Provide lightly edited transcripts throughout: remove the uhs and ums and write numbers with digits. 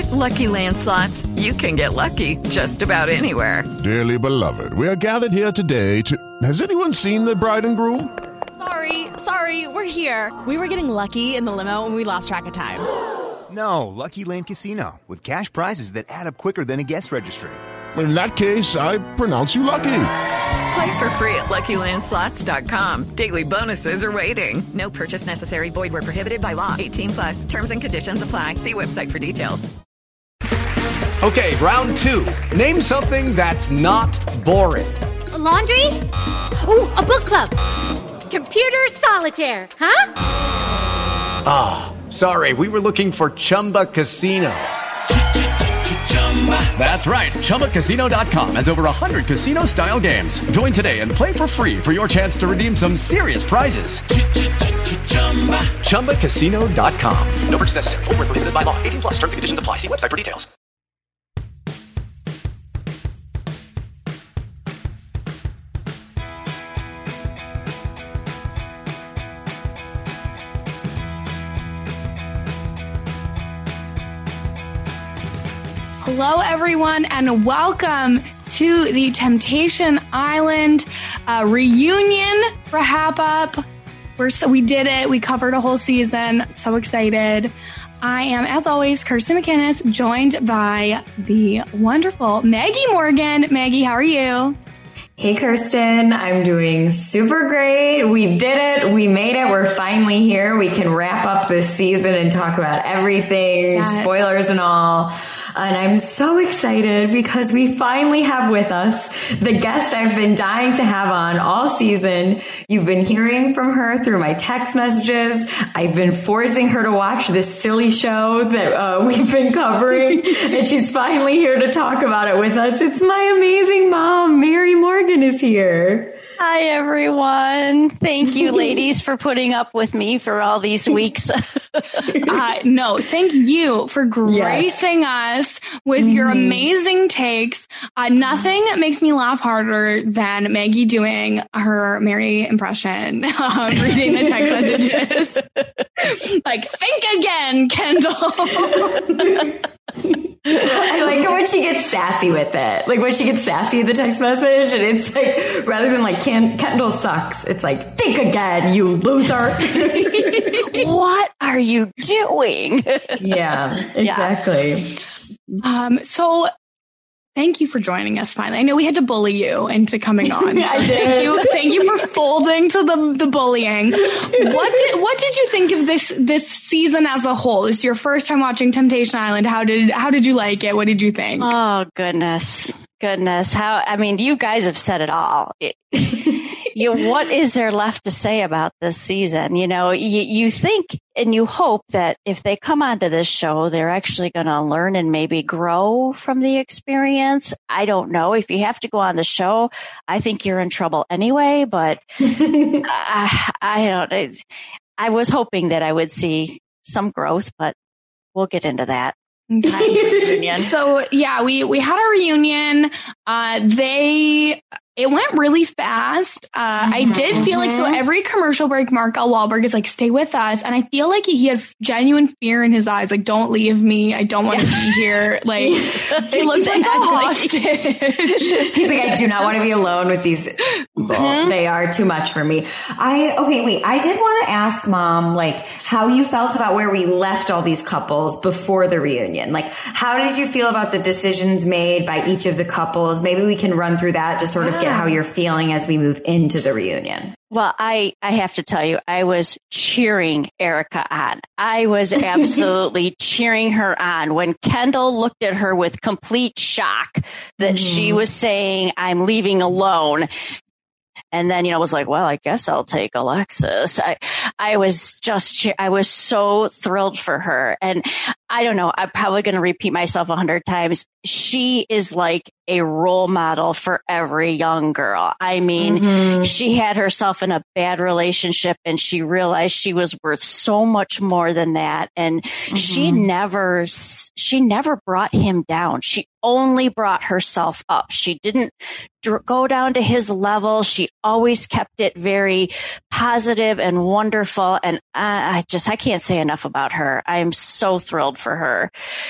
With Lucky Land Slots, you can get lucky just about anywhere. Dearly beloved, we are gathered here today to... Has anyone seen the bride and groom? Sorry, we're here. We were getting lucky in the limo and we lost track of time. No, Lucky Land Casino, with cash prizes that add up quicker than a guest registry. In that case, I pronounce you lucky. Play for free at LuckyLandSlots.com. Daily bonuses are waiting. No purchase necessary. Void where prohibited by law. 18+. Terms and conditions apply. See website for details. Okay, round two. Name something that's not boring. A laundry? Ooh, a book club. Computer solitaire, huh? Sorry, we were looking for Chumba Casino. That's right. ChumbaCasino.com has over 100 casino-style games. Join today and play for free for your chance to redeem some serious prizes. ChumbaCasino.com. No purchase necessary. Void where prohibited by law. 18+. Terms and conditions apply. See website for details. Hello, everyone, and welcome to the Temptation Island reunion for Hap Up. We did it. We covered a whole season. So excited. I am, as always, Kirsten McInnes, joined by the wonderful Maggie Morgan. Maggie, how are you? Hey, Kirsten. I'm doing super great. We did it. We made it. We're finally here. We can wrap up this season and talk about everything, spoilers and all. And I'm so excited because we finally have with us the guest I've been dying to have on all season. You've been hearing from her through my text messages. I've been forcing her to watch this silly show that we've been covering. And she's finally here to talk about it with us. It's my amazing mom, Mary Morgan, is here. Hi, everyone. Thank you, ladies, for putting up with me for all these weeks. No, thank you for gracing us with your amazing takes. Nothing makes me laugh harder than Maggie doing her Mary impression, reading the text messages. Like, think again, Kendall. I like it when she gets sassy with it. Like when she gets sassy in the text message and it's like, rather than like, Kendall sucks, it's like, think again, you loser. What are you doing? Yeah, exactly. So thank you for joining us finally. I know we had to bully you into coming on. So I did. Thank you for folding to the bullying. What did you think of this season as a whole? This is your first time watching Temptation Island. How did you like it? What did you think? Oh, goodness. You guys have said it all. What is there left to say about this season? You think and you hope that if they come onto this show, they're actually going to learn and maybe grow from the experience. I don't know. If you have to go on the show, I think you're in trouble anyway, but I don't know. I was hoping that I would see some growth, but we'll get into that. Okay. So yeah, we had a reunion. It went really fast. I did feel like, so every commercial break, Mark L. Wahlberg is like, stay with us. And I feel like he had genuine fear in his eyes. Like, don't leave me. I don't want to be here. Like, he looks like a hostage. He's like, I do not want to be alone with these people. They are too much for me. I did want to ask Mom, like, how you felt about where we left all these couples before the reunion. Like, how did you feel about the decisions made by each of the couples? Maybe we can run through that to sort of get how you're feeling as we move into the reunion. Well, I have to tell you, I was cheering Erica on. I was absolutely cheering her on when Kendall looked at her with complete shock that she was saying, I'm leaving alone. And then, was like, well, I guess I'll take Alexis. I was so thrilled for her. And I don't know, I'm probably going to repeat myself 100 times. She is like a role model for every young girl. I mean, she had herself in a bad relationship and she realized she was worth so much more than that. And she never she never brought him down. She only brought herself up. She didn't go down to his level. She always kept it very positive and wonderful. And I can't say enough about her. I am so thrilled for her.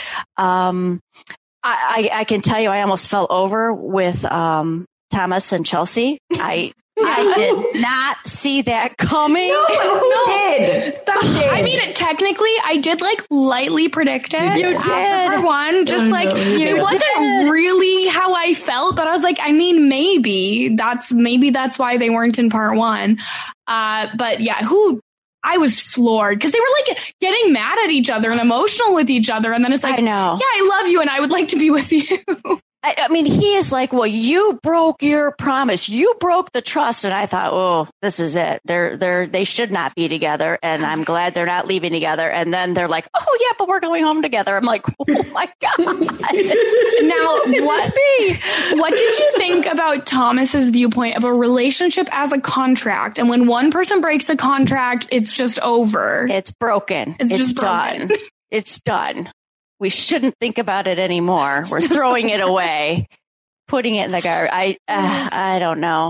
I can tell you, I almost fell over with Thomas and Chelsea. I did not see that coming. No, who did? I mean, technically, I did lightly predict it. You did. After part one, just it wasn't really how I felt, but I was like, I mean, maybe that's why they weren't in part one. But yeah, I was floored because they were getting mad at each other and emotional with each other. And then it's like, I know. Yeah, I love you and I would like to be with you. I mean, he is like, well, you broke your promise. You broke the trust. And I thought, oh, this is it. They should not be together. And I'm glad they're not leaving together. And then they're like, oh, yeah, but we're going home together. I'm like, oh, my God. Now, what did you think about Thomas's viewpoint of a relationship as a contract? And when one person breaks the contract, it's just over. It's broken. It's just done. It's done. We shouldn't think about it anymore. We're throwing it away, putting it in the garbage. I don't know.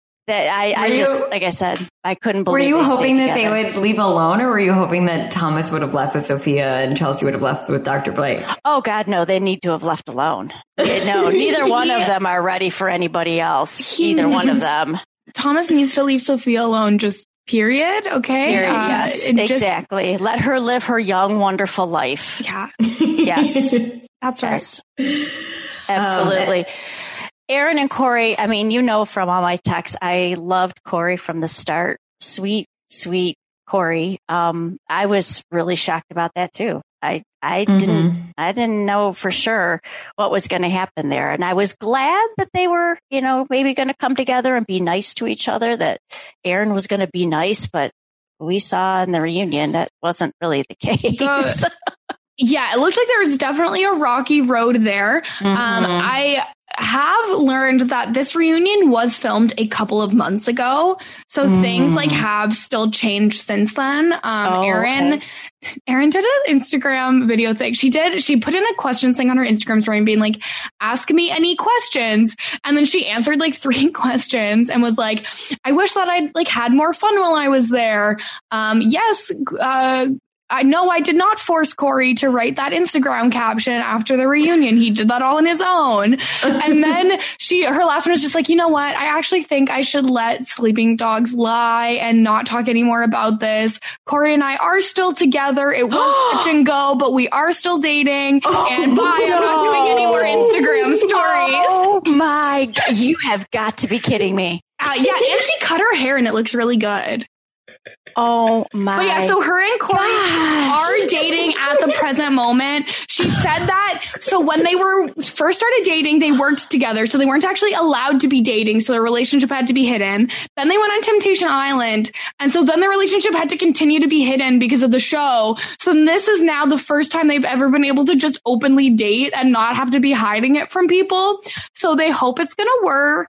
Like I said, I couldn't believe. Were you hoping that they would leave alone, or were you hoping that Thomas would have left with Sophia and Chelsea would have left with Dr. Blake? Oh God, no! They need to have left alone. No, neither one of them are ready for anybody else. Either one of them. Thomas needs to leave Sophia alone. Just period. Okay. Period, yes, exactly. Let her live her young, wonderful life. Yeah. Yes. That's right. Absolutely. Aaron and Corey, I mean, from all my texts, I loved Corey from the start. Sweet, sweet Corey. I was really shocked about that too. I didn't know for sure what was going to happen there. And I was glad that they were, maybe going to come together and be nice to each other, that Aaron was going to be nice, but we saw in the reunion that wasn't really the case. Yeah, it looked like there was definitely a rocky road there. I have learned that this reunion was filmed a couple of months ago. So things have still changed since then. Aaron did an Instagram video thing. She put in a question thing on her Instagram story being like, ask me any questions. And then she answered 3 questions and was like, I wish that I'd had more fun while I was there. Yes. I know I did not force Corey to write that Instagram caption after the reunion. He did that all on his own. And then her last one was just like, you know what? I actually think I should let sleeping dogs lie and not talk anymore about this. Corey and I are still together. It was touch and go, but we are still dating. And bye. I'm not doing any more Instagram stories. Oh my God. You have got to be kidding me. Yeah. And she cut her hair and it looks really good. Oh my! But yeah, so her and Corey are dating at the present moment. She said that. So when they first started dating, they worked together. So they weren't actually allowed to be dating. So their relationship had to be hidden. Then they went on Temptation Island. And so then their relationship had to continue to be hidden because of the show. So this is now the first time they've ever been able to just openly date and not have to be hiding it from people. So they hope it's going to work.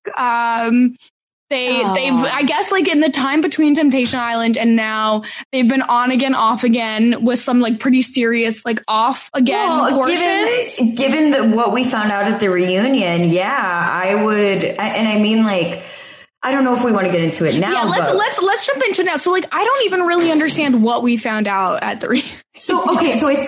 They've, I guess, in the time between Temptation Island and now, they've been on again, off again with some pretty serious, off again portions. Given what we found out at the reunion, yeah, I would. And I mean, I don't know if we want to get into it now. Yeah, let's jump into it now. So, I don't even really understand what we found out at the reunion. So it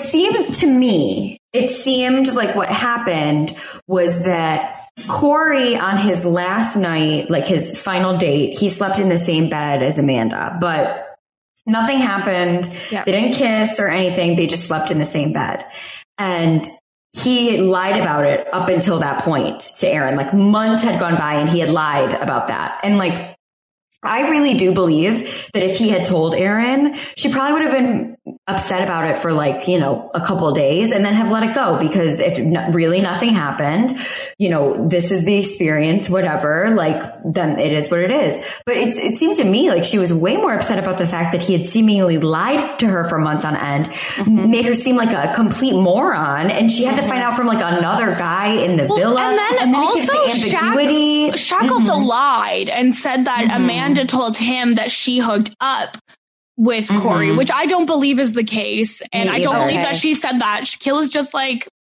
seemed like what happened was that Corey, on his last night, his final date, he slept in the same bed as Amanda, but nothing happened. Yep. They didn't kiss or anything. They just slept in the same bed. And he lied about it up until that point to Aaron. Months had gone by and he had lied about that. And I really do believe that if he had told Aaron, she probably would have been upset about it for a couple of days and then have let it go, because if really nothing happened, this is the experience, whatever, then it is what it is. But it seemed to me she was way more upset about the fact that he had seemingly lied to her for months on end, made her seem like a complete moron. And she had to find out from another guy in the villa. And then also Shaq also lied and said that Amanda told him that she hooked up with Corey, which I don't believe is the case. And I don't believe that she said that. Shaquille is just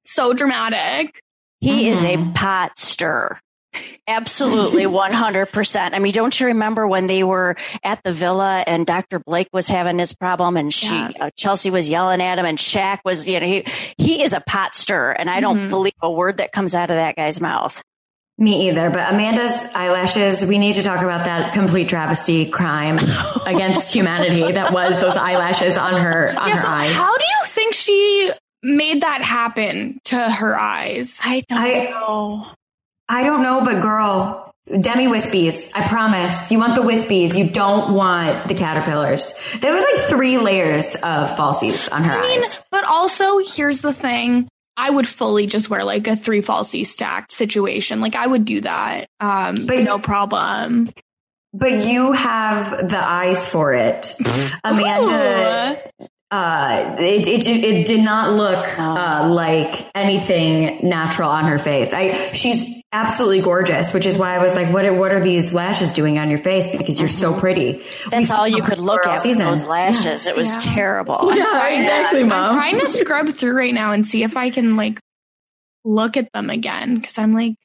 So dramatic. He is a pot stirrer. Absolutely, 100%. I mean, don't you remember when they were at the villa and Dr. Blake was having this problem and Chelsea was yelling at him and Shaq was, he is a pot stirrer, and I don't believe a word that comes out of that guy's mouth. Me either. But Amanda's eyelashes, we need to talk about that complete travesty crime against humanity that was those eyelashes on her eyes. How do you think she made that happen to her eyes? I don't know, but girl, Demi Wispies, I promise. You want the wispies. You don't want the caterpillars. There were like 3 layers of falsies on her eyes. But also, here's the thing. I would fully just wear like a 3 falsies stacked situation. Like I would do that. But no problem. But you have the eyes for it. Amanda, it did not look like anything natural on her face. She's absolutely gorgeous, which is why I was like, what are these lashes doing on your face? Because you're so pretty. That's all you could look at with those lashes. Yeah. It was terrible. Yeah, exactly, Mom. I'm trying to scrub through right now and see if I can like look at them again. Because I'm like,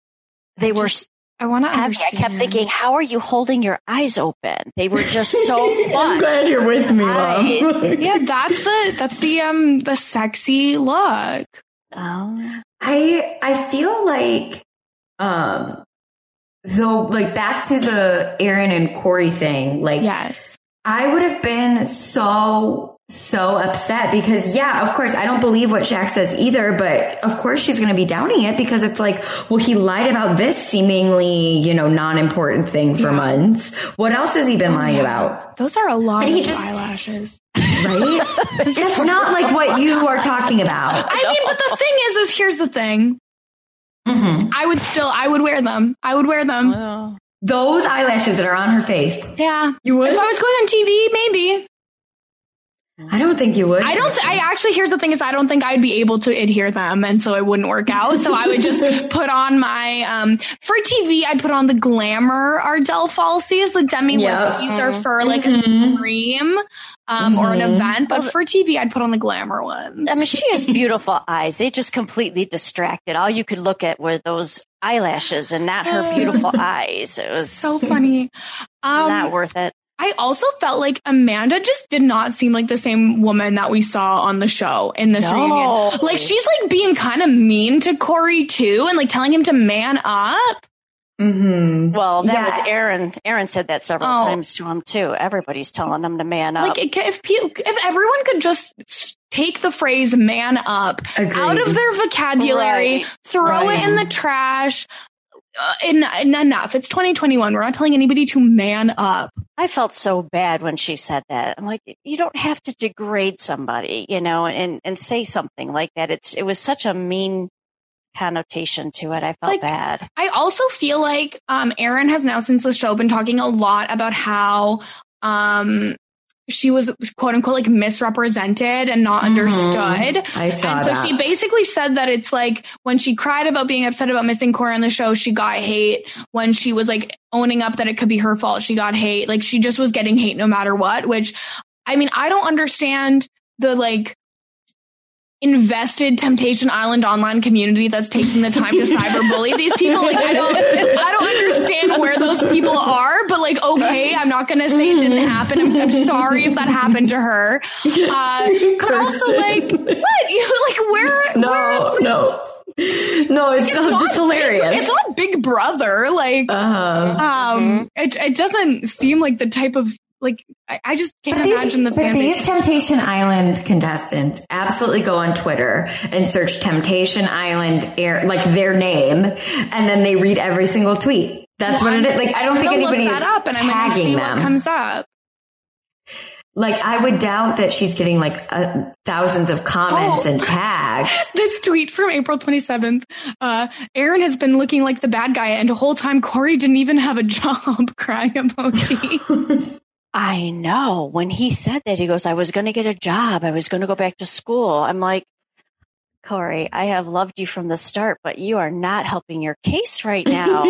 I want to understand. I kept thinking, how are you holding your eyes open? They were just so much. I'm glad you're with me, Mom. Yeah, that's the sexy look. Oh. I feel like though, like back to the Aaron and Corey thing, like yes, I would have been so upset because of course I don't believe what Shaq says either, but of course she's going to be downing it because it's like, well, he lied about this seemingly, non-important thing for months. What else has he been lying about? Those are a lot of eyelashes. Right? It's not like what you are talking about. I mean, but the thing is here's the thing. Mm-hmm. I would wear them. Oh. Those eyelashes that are on her face. Yeah. You would? If I was going on TV, maybe. I don't think you would. Here's the thing is I don't think I'd be able to adhere them. And so it wouldn't work out. So I would just put on my, for TV, I'd put on the Glamour Ardell falsies. The Demi Wispies are for like a stream, or an event. But for TV, I'd put on the Glamour ones. I mean, she has beautiful eyes. They just completely distracted. All you could look at were those eyelashes and not her beautiful eyes. It was so funny. Not worth it. I also felt like Amanda just did not seem like the same woman that we saw on the show in this reunion. Like she's like being kind of mean to Corey too, and like telling him to man up. Mm-hmm. Well, that was Aaron. Aaron said that several times to him too. Everybody's telling him to man up. Like if everyone could just take the phrase "man up" out of their vocabulary, throw it in the trash. Enough. It's 2021. We're not telling anybody to man up. I felt so bad when she said that. I'm like, you don't have to degrade somebody, and say something like that. It was such a mean connotation to it. I felt bad. I also feel like Aaron has now since the show been talking a lot about how she was quote unquote like misrepresented and not understood. I saw that. So she basically said that it's like when she cried about being upset about missing Corey on the show, she got hate. When she was like owning up that it could be her fault, she got hate. Like she just was getting hate no matter what, which I mean, I don't understand the like invested Temptation Island online community that's taking the time to cyberbully these people. Like I don't understand where those people are, but like, okay, I'm not going to say it didn't happen. I'm sorry if that happened to her. But also like, what? Where? No, it's not just hilarious. It's not Big Brother. Like, it doesn't seem like the type of, like, I just can't imagine the fan base. These Temptation Island contestants absolutely go on Twitter and search Temptation Island, like their name, and then they read every single tweet. That's what it is. Like, I don't think anybody is tagging them. What comes up. Like, I would doubt that she's getting like thousands of comments and tags. This tweet from April 27th. Aaron has been looking like the bad guy, and the whole time Corey didn't even have a job. Crying emoji. I know. When he said that, he goes, I was going to get a job. I was going to go back to school. I'm like, Corey, I have loved you from the start, but you are not helping your case right now.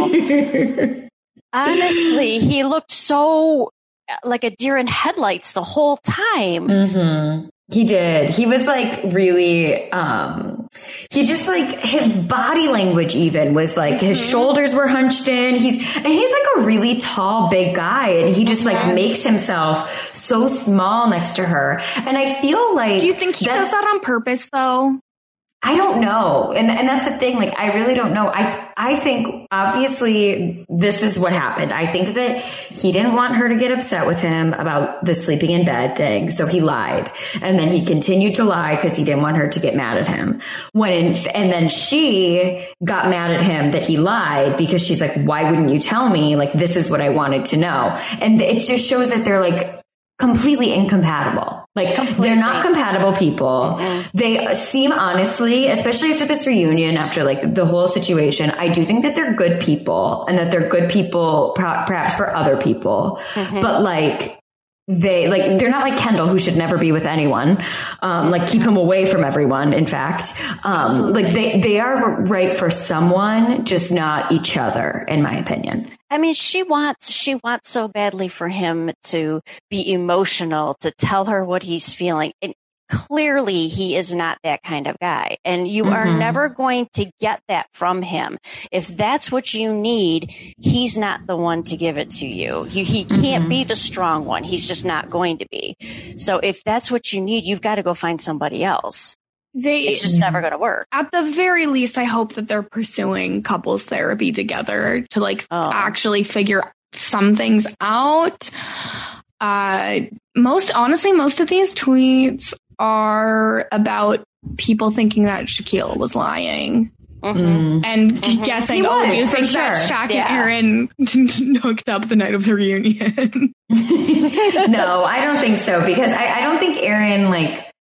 Honestly, he looked so like a deer in headlights the whole time. Mm-hmm. He did. He was like really, he just like his body language even was like his shoulders were hunched in. He's like a really tall, big guy, and he just like makes himself so small next to her. And I feel like, do you think he does that on purpose though? I don't know. And that's the thing. Like, I really don't know. I think obviously this is what happened. I think that he didn't want her to get upset with him about the sleeping in bed thing. So he lied. And then he continued to lie because he didn't want her to get mad at him. And then she got mad at him that he lied because she's like, why wouldn't you tell me? Like, this is what I wanted to know. And it just shows that they're like completely incompatible. Like, they're not compatible people. They seem, honestly, especially after this reunion, after like the whole situation, I do think that they're good people and that they're good people perhaps for other people. But like, they're not like Kendall, who should never be with anyone. Like, keep him away from everyone. In fact, like they are right for someone, just not each other, in my opinion. I mean, she wants so badly for him to be emotional, to tell her what he's feeling. And clearly he is not that kind of guy. And you are never going to get that from him. If that's what you need, he's not the one to give it to you. He can't be the strong one. He's just not going to be. So if that's what you need, you've got to go find somebody else. It's just never going to work. At the very least, I hope that they're pursuing couples therapy together to like actually figure some things out. Most of these tweets are about people thinking that Shaquille was lying. And guessing, do you think that Shaq and Aaron hooked up the night of the reunion? No, I don't think so, because I don't think Aaron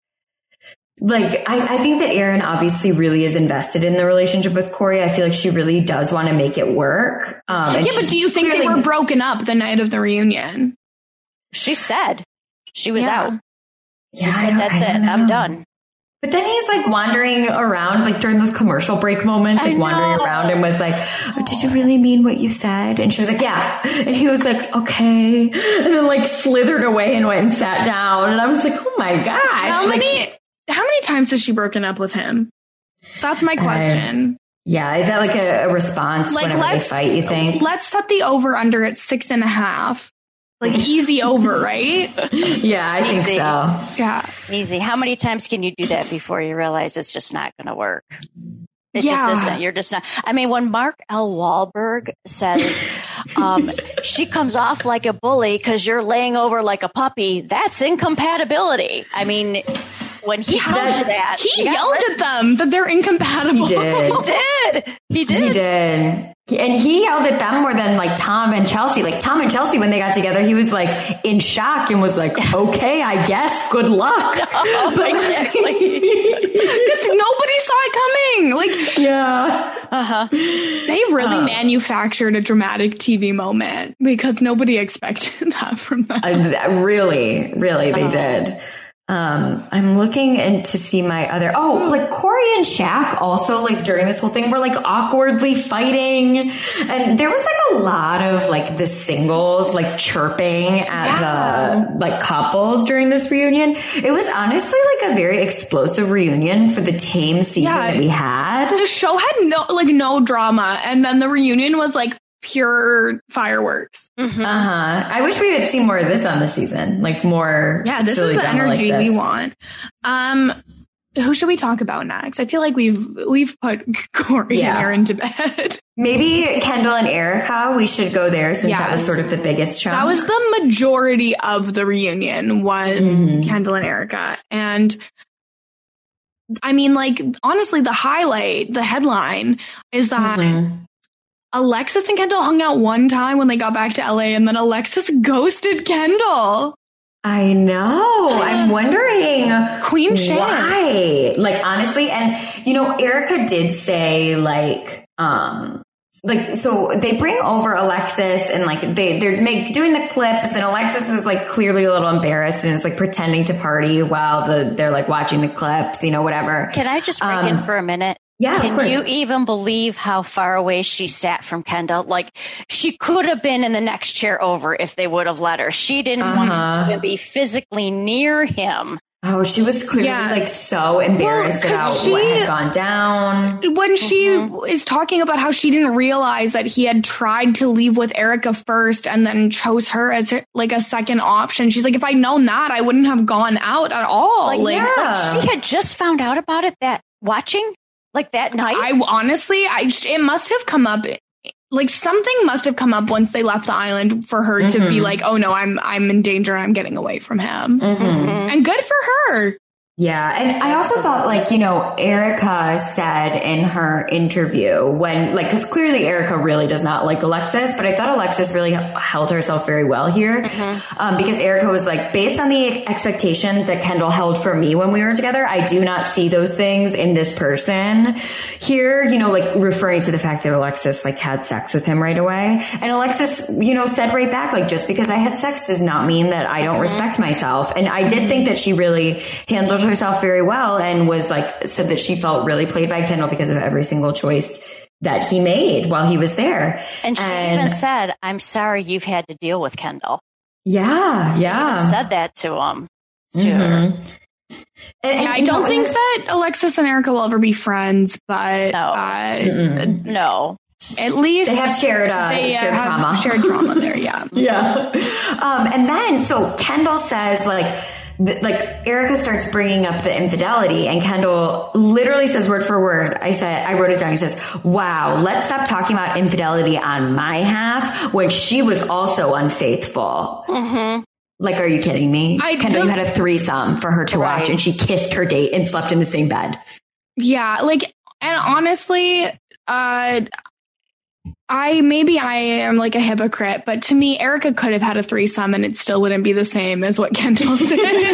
I think that Erin obviously really is invested in the relationship with Corey. I feel like she really does want to make it work. But do you think they were broken up the night of the reunion? She said she was out. Yeah, she said, that's it. I'm done. But then he's like wandering around, like during those commercial break moments, like wandering around and was like, did you really mean what you said? And she was like, yeah. And he was like, okay. And then like slithered away and went and sat down. And I was like, oh my gosh. How many times has she broken up with him? That's my question. Yeah. Is that like a response whenever they fight, you think? Let's set the over under at 6.5. Like easy over, right? Yeah, I think so. Yeah. Easy. How many times can you do that before you realize it's just not going to work? It just isn't. You're just not. I mean, when Mark L. Wahlberg says she comes off like a bully because you're laying over like a puppy, that's incompatibility. I mean, when he tells you that, he yelled at them that they're incompatible. He did. And he yelled at them more than like Tom and Chelsea. Like Tom and Chelsea, when they got together, he was like in shock and was like, okay, I guess, good luck. Exactly. Because nobody saw it coming. Like, they really manufactured a dramatic TV moment because nobody expected that from them. Really, they did. I'm looking in to see my other, like Corey and Shaq also, like during this whole thing were like awkwardly fighting, and there was like a lot of like the singles like chirping at the like couples during this reunion. It was honestly like a very explosive reunion for the tame season that we had. The show had no drama, and then the reunion was like pure fireworks. I wish we had seen more of this on the season, like more. Yeah, this is the energy we want. Who should we talk about next? I feel like we've put Corey and Aaron to bed. Maybe Kendall and Erica. We should go there since that was sort of the biggest chunk. That was the majority of the reunion was Kendall and Erica, and I mean, like honestly, the headline is that. Alexis and Kendall hung out one time when they got back to LA, and then Alexis ghosted Kendall. I know. I'm wondering Queen Shan. Why? Like honestly, and you know, Erica did say so they bring over Alexis and like they're doing the clips, and Alexis is like clearly a little embarrassed and is like pretending to party while they're like watching the clips, you know, whatever. Can I just break in for a minute? Yeah, Can you even believe how far away she sat from Kendall? Like, she could have been in the next chair over if they would have let her. She didn't want to even be physically near him Oh, she was clearly so embarrassed about what had gone down. When she is talking about how she didn't realize that he had tried to leave with Erica first and then chose her as a second option. She's like, if I'd known that, I wouldn't have gone out at all. She had just found out about it that night. It must have come up. Something must have come up once they left the island for her to be like, oh no, I'm in danger. I'm getting away from him. And good for her. Yeah. And I also thought Erica said in her interview because clearly Erica really does not like Alexis, but I thought Alexis really held herself very well here. Because Erica was based on the expectation that Kendall held for me when we were together, I do not see those things in this person here, referring to the fact that Alexis had sex with him right away. And Alexis, said right back, just because I had sex does not mean that I don't respect myself. And I did think that she really handled herself very well and was said that she felt really played by Kendall because of every single choice that he made while he was there. And she even said, I'm sorry you've had to deal with Kendall. Yeah. She even said that to him. To her. And I don't think that Alexis and Erica will ever be friends, but no. At least they have shared trauma. Shared trauma there, yeah. Yeah. And then so Kendall says Erica starts bringing up the infidelity and Kendall literally says word for word. I wrote it down. He says, wow, let's stop talking about infidelity on my half when she was also unfaithful. Are you kidding me? Kendall, you had a threesome for her to watch and she kissed her date and slept in the same bed. Yeah. And honestly, I am a hypocrite, but to me, Erica could have had a threesome and it still wouldn't be the same as what Kendall did.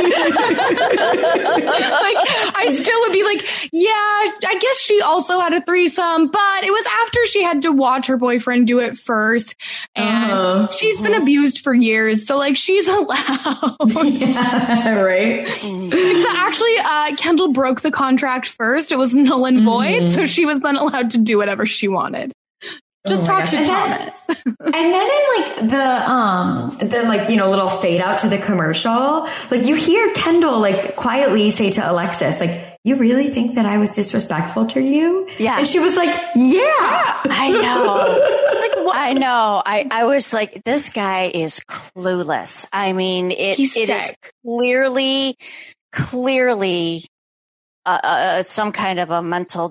I still would be I guess she also had a threesome, but it was after she had to watch her boyfriend do it first. And she's been abused for years. So she's allowed. Yeah, right. Actually, Kendall broke the contract first. It was null and void. So she was then allowed to do whatever she wanted. Just talk to Thomas. And then in the little fade out to the commercial, you hear Kendall quietly say to Alexis, you really think that I was disrespectful to you? Yeah. And she was like, yeah. I know. I know. I was like, this guy is clueless. I mean, it is clearly some kind of a mental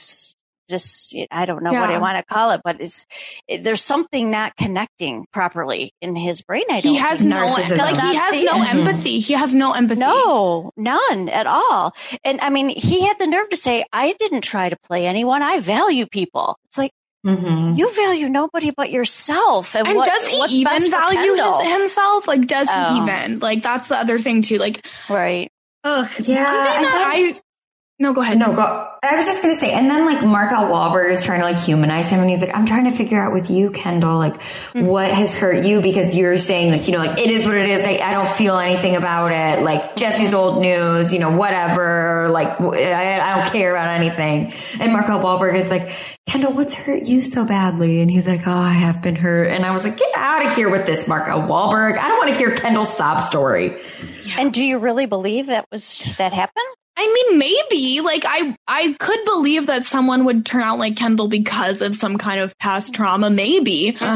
I don't know what I want to call it, but there's something not connecting properly in his brain. He has no empathy. He has no empathy. No, none at all. And I mean, he had the nerve to say, I didn't try to play anyone. I value people. It's you value nobody but yourself. And does he even value himself? Does he even? That's the other thing too. Right. Ugh. Yeah. No, go ahead. No, go. I was just going to say, and then Mark-Al Wahlberg is trying to humanize him, and he's I'm trying to figure out with you, Kendall, what has hurt you, because you're saying it is what it is. I don't feel anything about it. Jesse's old news, whatever. I don't care about anything. And Mark-Al Wahlberg is Kendall, what's hurt you so badly? And he's oh, I have been hurt. And I was get out of here with this, Mark-Al Wahlberg. I don't want to hear Kendall's sob story. Yeah. And do you really believe that happened? I mean, maybe I could believe that someone would turn out like Kendall because of some kind of past trauma, maybe. But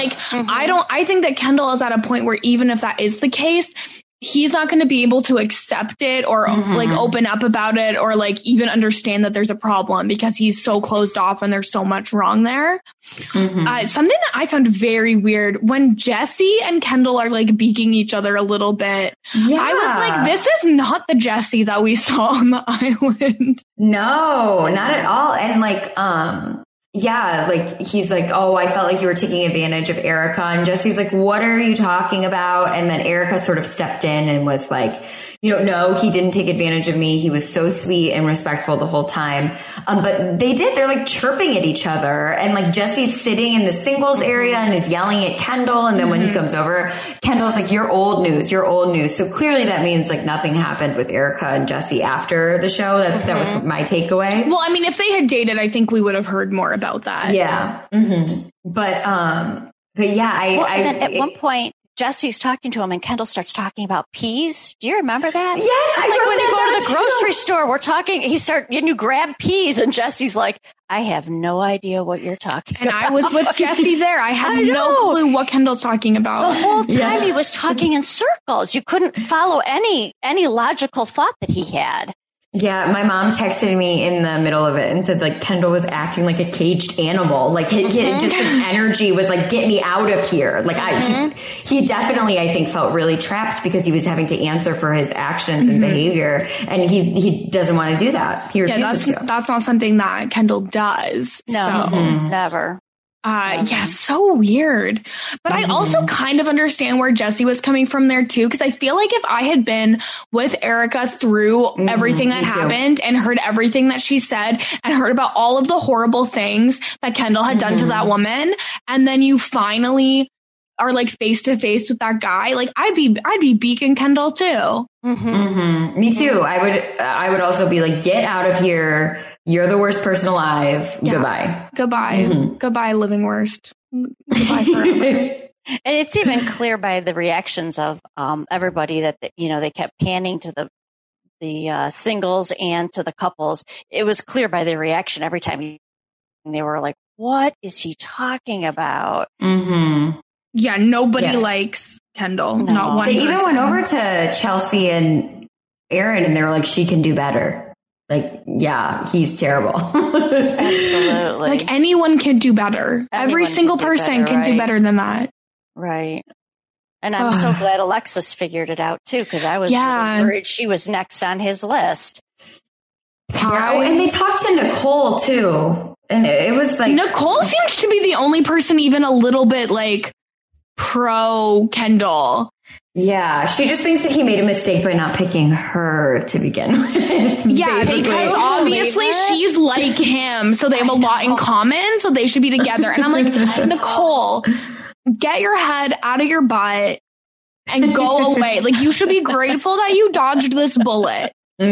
I think that Kendall is at a point where even if that is the case, he's not going to be able to accept it or open up about it or even understand that there's a problem because he's so closed off and there's so much wrong there. Something that I found very weird when Jesse and Kendall are beaking each other a little bit. Yeah. I was this is not the Jesse that we saw on the island. No, not at all. And he's oh, I felt like you were taking advantage of Erica. And Jesse's what are you talking about? And then Erica sort of stepped in and was no, he didn't take advantage of me. He was so sweet and respectful the whole time. But they're chirping at each other. And Jesse's sitting in the singles area and is yelling at Kendall. And then when he comes over, Kendall's you're old news. So clearly that means nothing happened with Erica and Jesse after the show. That was my takeaway. Well, I mean, if they had dated, I think we would have heard more about that. Yeah. Mm-hmm. But yeah, at one point, Jesse's talking to him and Kendall starts talking about peas. Do you remember that? Yes, it's like when you go to the grocery store, we're talking, and you grab peas and Jesse's like, I have no idea what you're talking about. And I was with Jesse there. I had no clue what Kendall's talking about. The whole time he was talking in circles. You couldn't follow any logical thought that he had. Yeah, my mom texted me in the middle of it and said, like, Kendall was acting like a caged animal. Like, his energy was like, get me out of here. Like, he definitely, I think, felt really trapped because he was having to answer for his actions and behavior. And he doesn't want to do that. He refuses to. That's not something that Kendall does. No, never. Yeah, so weird. But I also kind of understand where Jesse was coming from there too, because I feel like if I had been with Erica through everything that happened and heard everything that she said and heard about all of the horrible things that Kendall had done to that woman, and then you finally are like face to face with that guy, like I'd be beaking Kendall too. Me too. I would also be like, get out of here. You're the worst person alive. Yeah. Goodbye. Goodbye, living worst. Goodbye forever. And it's even clear by the reactions of everybody that they kept panning to the singles and to the couples. It was clear by their reaction every time they were like, "What is he talking about?" Yeah, nobody likes Kendall. No. Not one. They even went over to Chelsea and Aaron, and they were like, "She can do better." Like, yeah, he's terrible. Absolutely. Like anyone can do better. Every single person can do better than that. Right. And I'm so glad Alexis figured it out too, because I was really worried she was next on his list. Yeah, and they talked to Nicole too. And it was like Nicole seems to be the only person even a little bit like pro Kendall. Yeah, she just thinks that he made a mistake by not picking her to begin with. Yeah, because obviously she's like him, so they have a lot in common, so they should be together. And I'm like, Nicole, get your head out of your butt and go away. Like, you should be grateful that you dodged this bullet.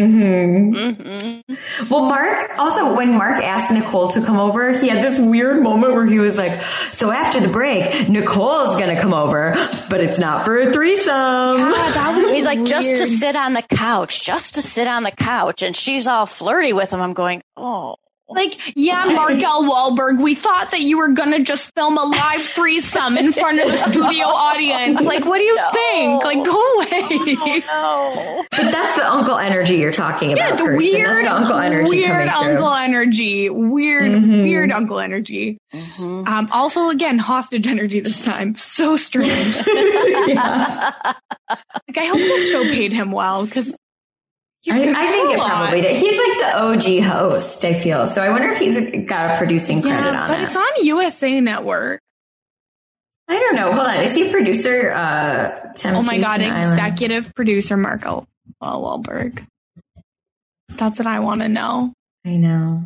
Well, when Mark asked Nicole to come over, he had this weird moment where he was like, so after the break, Nicole's gonna come over, but it's not for a threesome. He's like, just to sit on the couch. And she's all flirty with him. I'm going, oh. Like, yeah, Mark L. Wahlberg, we thought that you were going to just film a live threesome in front of a studio audience. Like, what do you think? Like, go away. No. But that's the uncle energy you're talking about. Yeah, the weird uncle energy. Weird uncle energy. Also, again, hostage energy this time. So strange. Like, I hope this show paid him well, because I think it probably did. He's like the OG host, I feel. So I wonder if he's got a producing credit on it. But it's on USA Network. I don't know. Hold on. Is he producer? Temptation Oh my God. Island? Executive producer Mark L. Wahlberg. That's what I want to know. I know.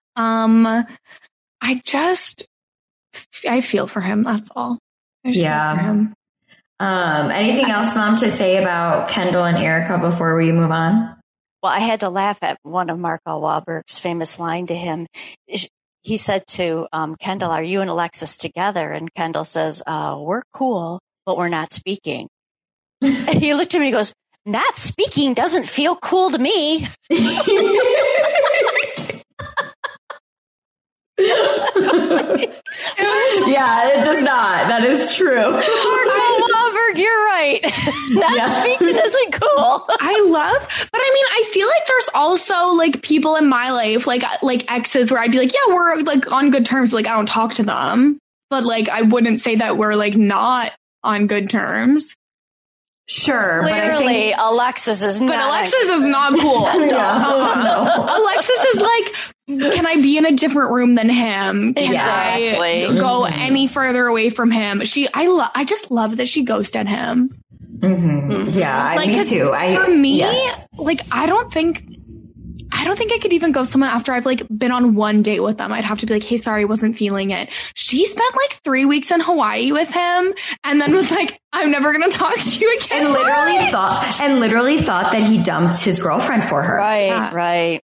I feel for him. That's all. Yeah. Feel for him. Anything else, Mom, to say about Kendall and Erica before we move on? Well, I had to laugh at one of Mark L. Wahlberg's famous line to him. He said to Kendall, "Are you and Alexis together?" And Kendall says, "We're cool, but we're not speaking." And he looked at me and goes, "Not speaking doesn't feel cool to me." Yeah, it does not. That is true. Mark Wahlberg, you're right. Not speaking isn't cool. But I mean, I feel like there's also like people in my life, like exes, where I'd be like, yeah, we're like on good terms. But, like, I don't talk to them, but like I wouldn't say that we're like not on good terms. Sure, clearly Alexis is not. But Alexis is not cool. No. Alexis is like, can I be in a different room than him? Can I go any further away from him? I just love that she ghosted him. Yeah, like, me too. For me, like, I don't think I could even go with someone after I've like been on one date with them. I'd have to be like, hey, sorry, wasn't feeling it. She spent like 3 weeks in Hawaii with him and then was like, I'm never going to talk to you again. And literally thought that he dumped his girlfriend for her. Right.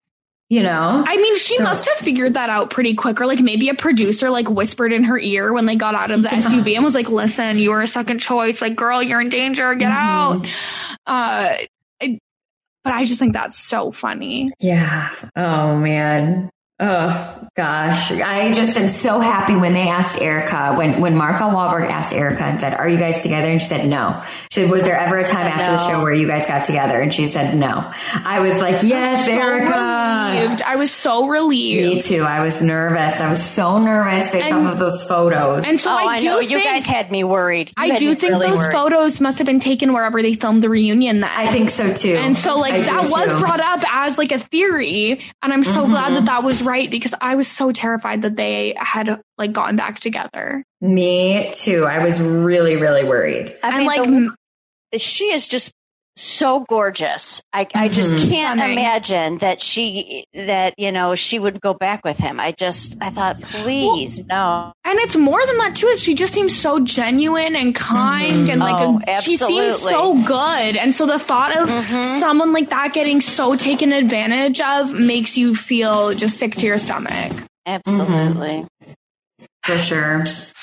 you know? I mean, she must have figured that out pretty quick, or like maybe a producer like whispered in her ear when they got out of the SUV and was like, listen, you were a second choice. Like, girl, you're in danger. Get out. But I just think that's so funny. Yeah. Oh, man. Oh, gosh. I just am so happy when they asked Erica, when Mark Wahlberg asked Erica and said, are you guys together? And she said, no. She said, was there ever a time after the show where you guys got together? And she said, no. I was like, yes, Erica. Relieved. I was so relieved. Me too. I was nervous. I was so nervous based off of those photos. And so I do think you guys had me worried. I do think really those photos must have been taken wherever they filmed the reunion. I think so too. And so like that was brought up as like a theory. And I'm so glad that was right, because I was so terrified that they had like gotten back together. Me too. I was really, really worried. I mean, she is just so gorgeous. I just can't imagine that she would go back with him. I thought, please, no. And it's more than that too. Is she just seems so genuine and kind and like she seems so good. And so the thought of someone like that getting so taken advantage of makes you feel just sick to your stomach. Absolutely. For sure.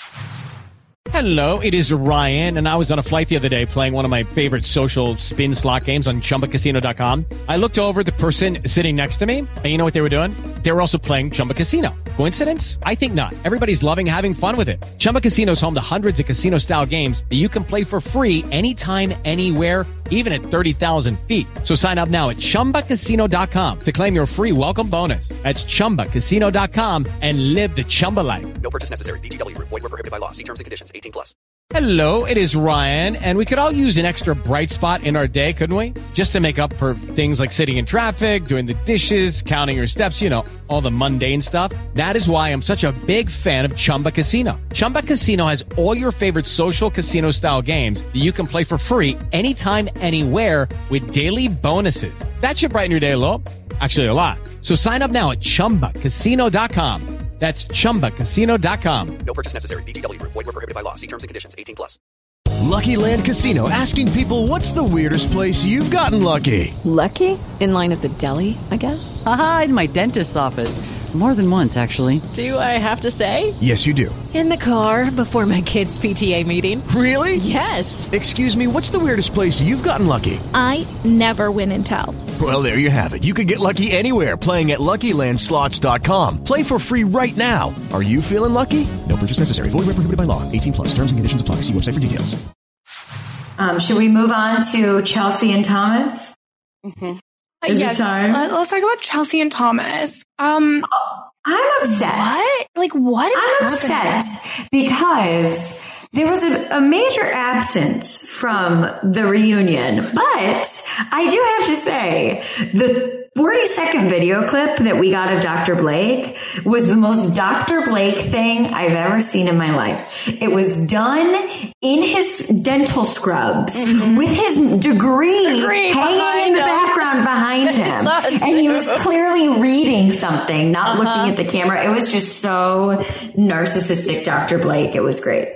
Hello, it is Ryan, and I was on a flight the other day playing one of my favorite social spin slot games on ChumbaCasino.com. I looked over at the person sitting next to me, and you know what they were doing? They were also playing Chumba Casino. Coincidence? I think not. Everybody's loving having fun with it. Chumba Casino is home to hundreds of casino-style games that you can play for free anytime, anywhere, even at 30,000 feet. So sign up now at ChumbaCasino.com to claim your free welcome bonus. That's ChumbaCasino.com and live the Chumba life. No purchase necessary. VGW. Void where prohibited by law. See terms and conditions. 18+. Hello, it is Ryan, and we could all use an extra bright spot in our day, couldn't we? Just to make up for things like sitting in traffic, doing the dishes, counting your steps, all the mundane stuff. That is why I'm such a big fan of Chumba Casino. Chumba Casino has all your favorite social casino-style games that you can play for free anytime, anywhere with daily bonuses. That should brighten your day a little. Actually, a lot. So sign up now at ChumbaCasino.com. That's ChumbaCasino.com. No purchase necessary. VGW. Void where prohibited by law. See terms and conditions. 18+. Lucky Land Casino, asking people, what's the weirdest place you've gotten lucky? Lucky? In line at the deli, I guess? Aha, in my dentist's office. More than once, actually. Do I have to say? Yes, you do. In the car before my kids' PTA meeting. Really? Yes. Excuse me, what's the weirdest place you've gotten lucky? I never win and tell. Well, there you have it. You can get lucky anywhere, playing at LuckyLandSlots.com. Play for free right now. Are you feeling lucky? No purchase necessary. Void where prohibited by law. 18+. Terms and conditions apply. See website for details. Should we move on to Chelsea and Thomas? Is it time? Let's talk about Chelsea and Thomas. I'm upset. What? Like, what is I'm happening? upset because there was a major absence from the reunion, but I do have to say the 40-second video clip that we got of Dr. Blake was the most Dr. Blake thing I've ever seen in my life. It was done in his dental scrubs with his degree hanging in the background behind him. And he was clearly reading something, not looking at the camera. It was just so narcissistic, Dr. Blake. It was great.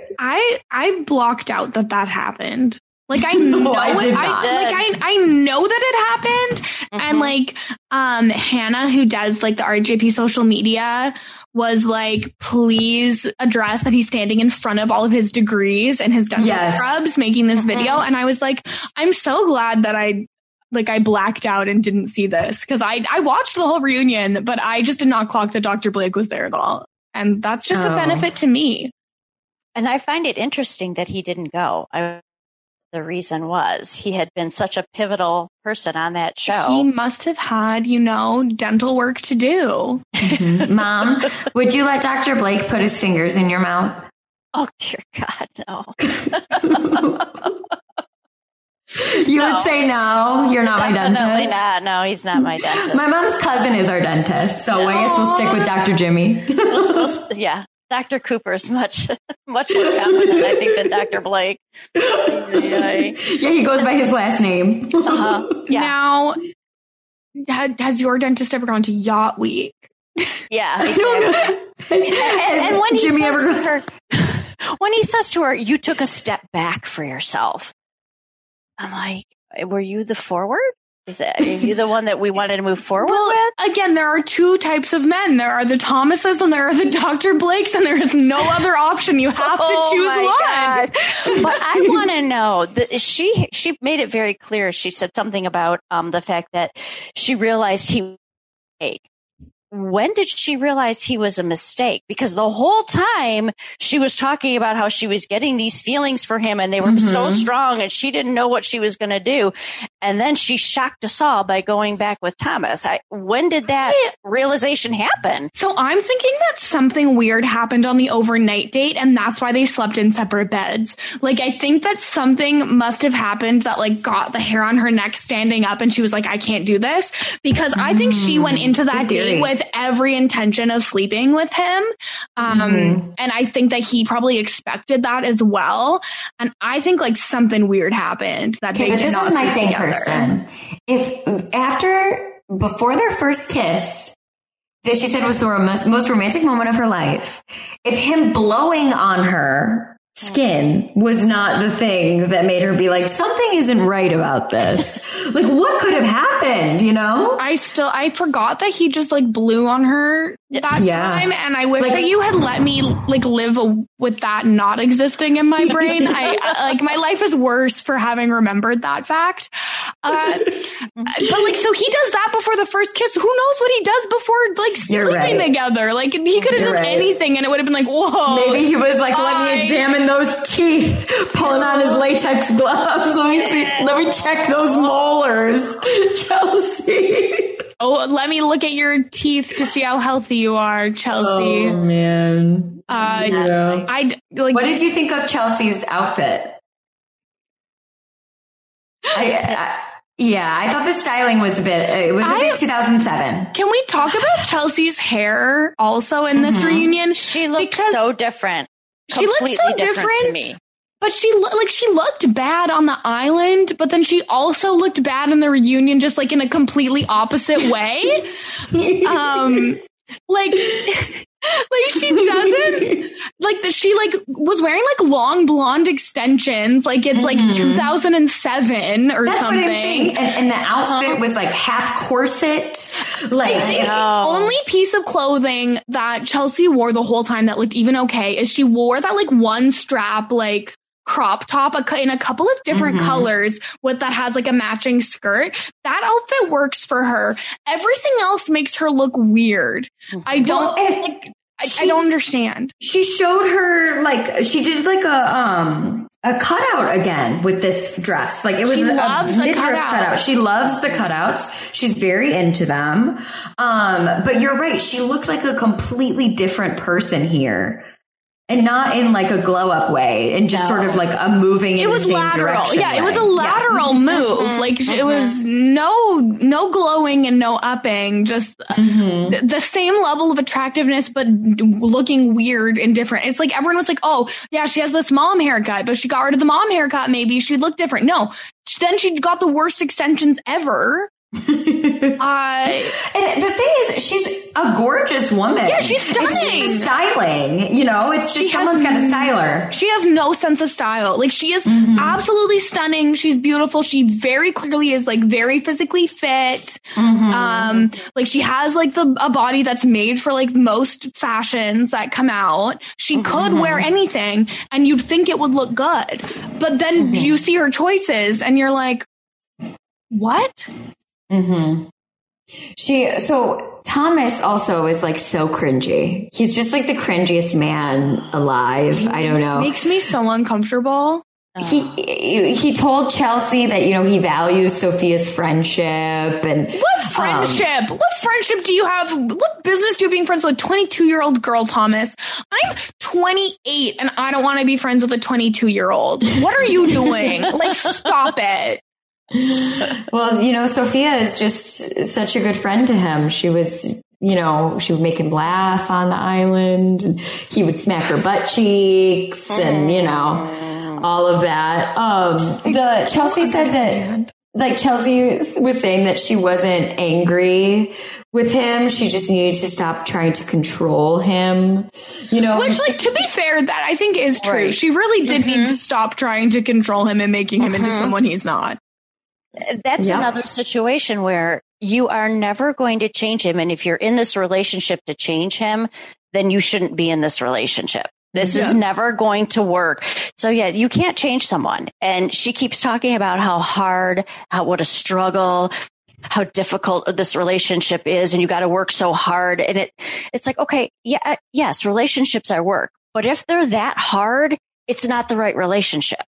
I blocked out that happened. Like I know No, I did not. I know that it happened. And like Hannah, who does like the RJP social media, was like, please address that he's standing in front of all of his degrees and his dental scrubs making this video. And I was like, I'm so glad that I blacked out and didn't see this, because I watched the whole reunion, but I just did not clock that Dr. Blake was there at all. And that's just a benefit to me. And I find it interesting that he didn't go. The reason was he had been such a pivotal person on that show. He must have had, dental work to do. Mom, would you let Dr. Blake put his fingers in your mouth? Oh, dear God, no. You would say no, you're not my dentist? Definitely not. No, he's not my dentist. My mom's cousin is our dentist, so I guess we'll stick with Dr. Jimmy. Yeah. Dr. Cooper is much more competent, I think, than Dr. Blake. Yeah, he goes by his last name. Yeah. Now, has your dentist ever gone to Yacht Week? Yeah, exactly. and when Jimmy when he says to her, "You took a step back for yourself," I'm like, "Were you the forward?" Are you the one that we wanted to move forward with? Again, there are two types of men. There are the Thomases and there are the Dr. Blakes, and there is no other option. You have to choose one. God. But I want to know that she made it very clear. She said something about the fact that she realized he was a mistake. When did she realize he was a mistake? Because the whole time she was talking about how she was getting these feelings for him and they were so strong and she didn't know what she was going to do. And then she shocked us all by going back with Thomas. When did that realization happen? So I'm thinking that something weird happened on the overnight date and that's why they slept in separate beds. Like, I think that something must have happened that like got the hair on her neck standing up and she was like, I can't do this, because I think she went into that date with every intention of sleeping with him. And I think that he probably expected that as well. And I think like something weird happened that they did not sleep together. Kirsten. Before their first kiss, that she said was the most romantic moment of her life, if him blowing on her skin was not the thing that made her be like, something isn't right about this. Like, what could have happened, you know? I forgot that he just like blew on her that time, and I wish that you had let me like live with that not existing in my brain. I like, my life is worse for having remembered that fact. But like, so he does that before the first kiss. Who knows what he does before like sleeping together? Like, he could have done anything and it would have been like, whoa. Maybe he was like, let me examine those teeth, pulling on his latex gloves. Let me check those molars, Chelsea. Oh, let me look at your teeth to see how healthy you are, Chelsea. Oh man. What did you think of Chelsea's outfit? I thought the styling was a bit 2007. Can we talk about Chelsea's hair also in this reunion? She looked so different. She looked so different to me. But she looked bad on the island, but then she also looked bad in the reunion, just like in a completely opposite way. She doesn't she was wearing like long blonde extensions, like it's like 2007 or That's something. What I'm saying. And the outfit was like half corset. Like, the only piece of clothing that Chelsea wore the whole time that looked even okay is she wore that like one strap like crop top in a couple of different colors that has like a matching skirt. That outfit works for her. Everything else makes her look weird. I don't understand. She showed her she did like a cutout again with this dress. Like, it was a midriff cutout. She loves the cutouts. She's very into them. But you're right. She looked like a completely different person here. And not in like a glow up way, and just sort of like a moving in the same direction. Yeah, it was a lateral move. Like, it was no glowing and no upping, just the same level of attractiveness, but looking weird and different. It's like everyone was like, oh yeah, she has this mom haircut, but if she got rid of the mom haircut, maybe she'd look different. No, then she got the worst extensions ever. And the thing is, she's a gorgeous woman. Yeah, she's stunning. It's just the styling, you know. It's just someone's got to style her. She has no sense of style. Like, she is absolutely stunning. She's beautiful. She very clearly is like very physically fit. Like, she has like a body that's made for like most fashions that come out. She could wear anything, and you'd think it would look good. But then you see her choices, and you're like, what? So Thomas also is like so cringy. He's just like the cringiest man alive. I don't know. Makes me so uncomfortable. He told Chelsea that, you know, he values Sophia's friendship. And what friendship? What friendship do you have? What business do you being friends with a 22-year-old girl, Thomas? I'm 28 and I don't want to be friends with a 22-year-old. What are you doing? Like, stop it. Well, you know, Sophia is just such a good friend to him. She was, you know, she would make him laugh on the island, and he would smack her butt cheeks and, you know, all of that. Chelsea said that, like, Chelsea was saying that she wasn't angry with him. She just needed to stop trying to control him, you know. Which, like, to be fair, that I think is true. Right. She really did need to stop trying to control him and making him into someone he's not. that's another situation where you are never going to change him. And if you're in this relationship to change him, then you shouldn't be in this relationship. This is never going to work. So you can't change someone. And she keeps talking about how hard, what a struggle, how difficult this relationship is. And you got to work so hard. And it's like, okay, yes, relationships are work. But if they're that hard, it's not the right relationship.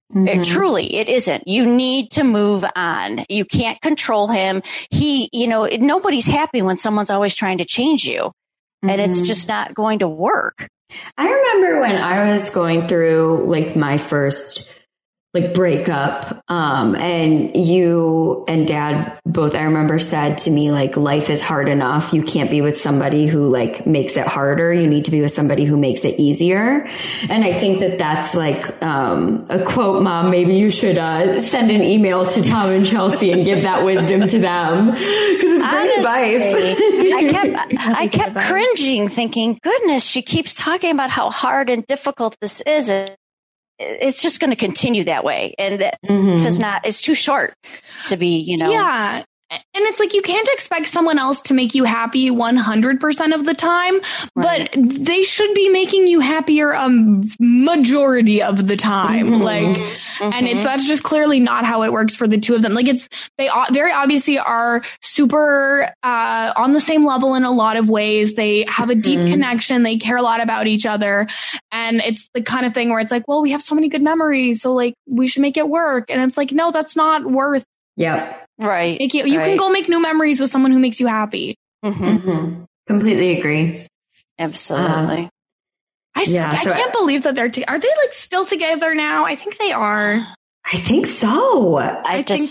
It isn't. You need to move on. You can't control him. Nobody's happy when someone's always trying to change you. And it's just not going to work. I remember when I was going through like my first breakup, and you and Dad both, I remember, said to me, like, life is hard enough. You can't be with somebody who like makes it harder. You need to be with somebody who makes it easier. And I think that that's like a quote, Mom. Maybe you should send an email to Tom and Chelsea and give that wisdom to them, because it's great advice. I kept cringing, thinking, goodness, she keeps talking about how hard and difficult this is. It's just going to continue that way. And that it's too short to be, Yeah. And it's like, you can't expect someone else to make you happy 100% of the time, but they should be making you happier a majority of the time. And that's just clearly not how it works for the two of them. Like, they very obviously are super on the same level in a lot of ways. They have a deep connection. They care a lot about each other. And it's the kind of thing where it's like, well, we have so many good memories, so like we should make it work. And it's like, no, that's not worth. Yep. Right. You can go make new memories with someone who makes you happy. Completely agree. Absolutely. I can't believe that are they like still together now? I think they are. I think so. I don't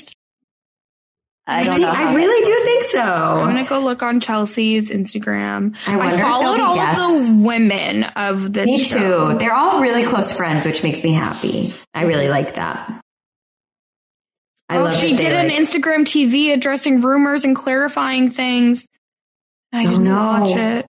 know. I really do think so. I'm going to go look on Chelsea's Instagram. I followed all of the women of this show. Me too. They're all really close friends, which makes me happy. I really like that. She did an Instagram TV addressing rumors and clarifying things. I didn't watch it.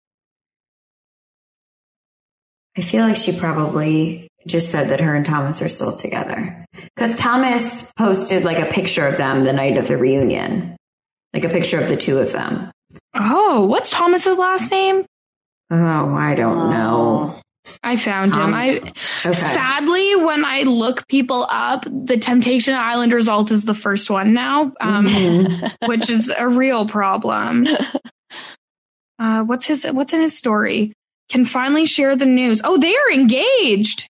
I feel like she probably just said that her and Thomas are still together, because Thomas posted like a picture of them the night of the reunion, like a picture of the two of them. Oh, what's Thomas's last name? Oh, I don't know. I found him. Sadly, when I look people up, the Temptation Island result is the first one now, which is a real problem. What's in his story? Can finally share the news. Oh, they are engaged.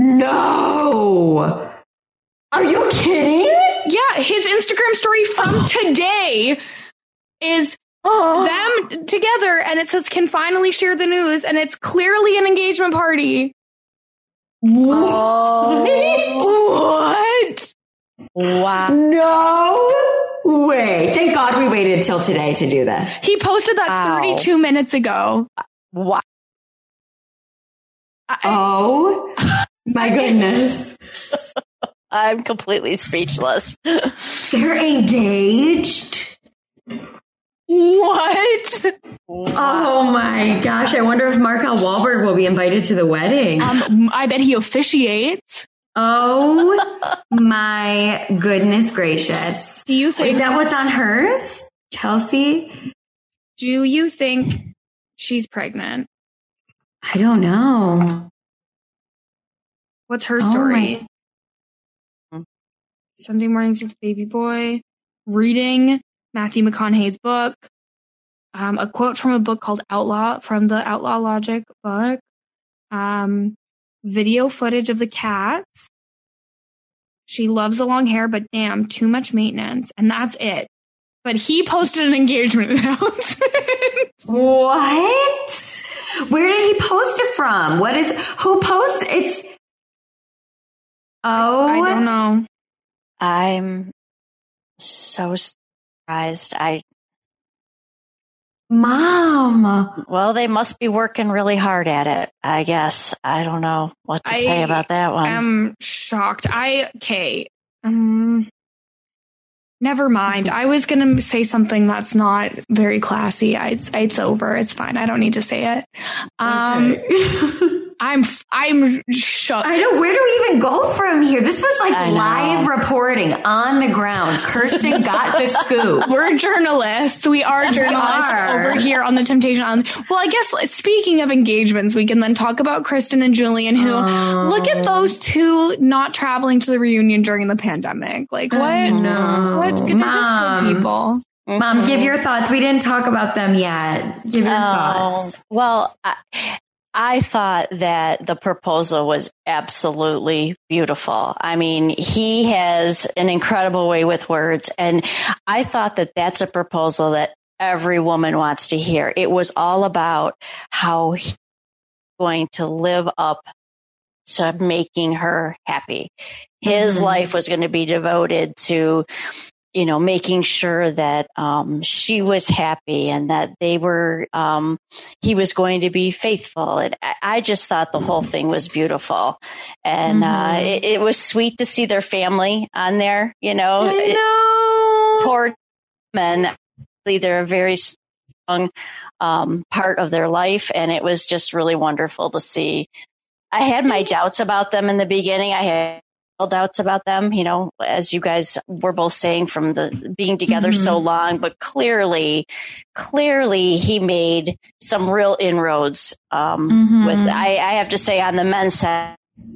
No. Are you kidding? Yeah, his Instagram story from today is them together, and it says can finally share the news, and it's clearly an engagement party. What? Wow. No way. Thank God we waited till today to do this. He posted that 32 minutes ago. Wow. Oh my goodness. I'm completely speechless. They're engaged? What? Oh my gosh. I wonder if Mark L. Wahlberg will be invited to the wedding. I bet he officiates. Oh my goodness gracious. Do you think is that what's on hers? Chelsea? Do you think she's pregnant? I don't know. What's her story? Sunday mornings with baby boy. Reading Matthew McConaughey's book. A quote from a book called Outlaw, from the Outlaw Logic book. Video footage of the cats. She loves the long hair, but damn, too much maintenance. And that's it. But he posted an engagement announcement. What? Where did he post it from? Who posts? I don't know. I'm so surprised. Mom. Well, they must be working really hard at it, I guess. I don't know what to say about that one. I'm shocked. Never mind. I was going to say something that's not very classy. It's over. It's fine. I don't need to say it. I'm shook. I know. Where do we even go from here? This was like live reporting on the ground. Kirsten got the scoop. We're journalists. We are journalists over here on the Temptation Island. Well, I guess speaking of engagements, we can then talk about Kristen and Julian, who look at those two not traveling to the reunion during the pandemic. Like what? What? They're just good people. Mom, give your thoughts. We didn't talk about them yet. Give your thoughts. Well, I thought that the proposal was absolutely beautiful. I mean, he has an incredible way with words. And I thought that that's a proposal that every woman wants to hear. It was all about how he's going to live up to making her happy. His life was going to be devoted to, you know, making sure that she was happy and that they were, he was going to be faithful. And I just thought the whole thing was beautiful. And it was sweet to see their family on there, you know. I know. Poor men, they're a very strong part of their life. And it was just really wonderful to see. I had my doubts about them in the beginning. I had doubts about them, you know, as you guys were both saying, from the being together so long, but clearly he made some real inroads with, I have to say, on the men's side,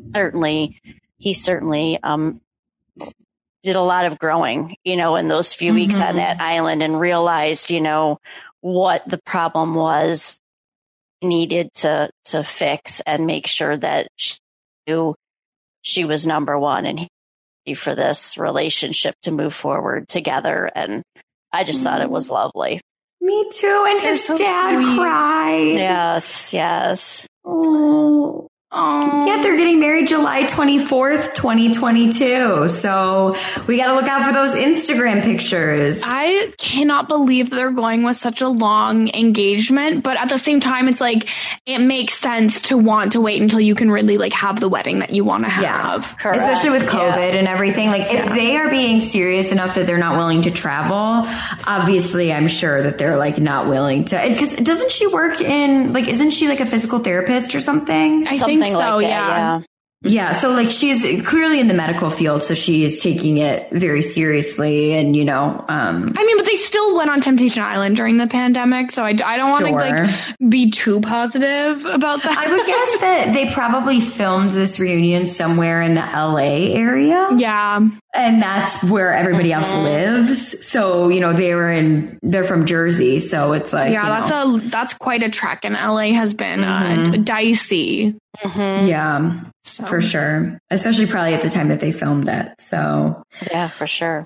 he certainly did a lot of growing, you know, in those few weeks on that island, and realized, you know, what the problem was, needed to fix and make sure that she knew she was number one and for this relationship to move forward together. And I just thought it was lovely. Me too. And his dad cried. Yes. Oh. Yeah, they're getting married July 24th, 2022. So we got to look out for those Instagram pictures. I cannot believe they're going with such a long engagement, but at the same time, it's like, it makes sense to want to wait until you can really like have the wedding that you want to have. Yeah, especially with COVID and everything. Like if they are being serious enough that they're not willing to travel, obviously I'm sure that they're like not willing to, because doesn't she work in, like, isn't she like a physical therapist or something? I think so, like that, yeah. So like she's clearly in the medical field, so she is taking it very seriously, and you know, I mean, but they still went on Temptation Island during the pandemic, so I don't want to like be too positive about that. I would guess that they probably filmed this reunion somewhere in the LA area. Yeah. And that's where everybody else lives. So, you know, they're from Jersey. So it's like, that's quite a trek. And LA has been dicey. Yeah, for sure. Especially probably at the time that they filmed it. So yeah, for sure.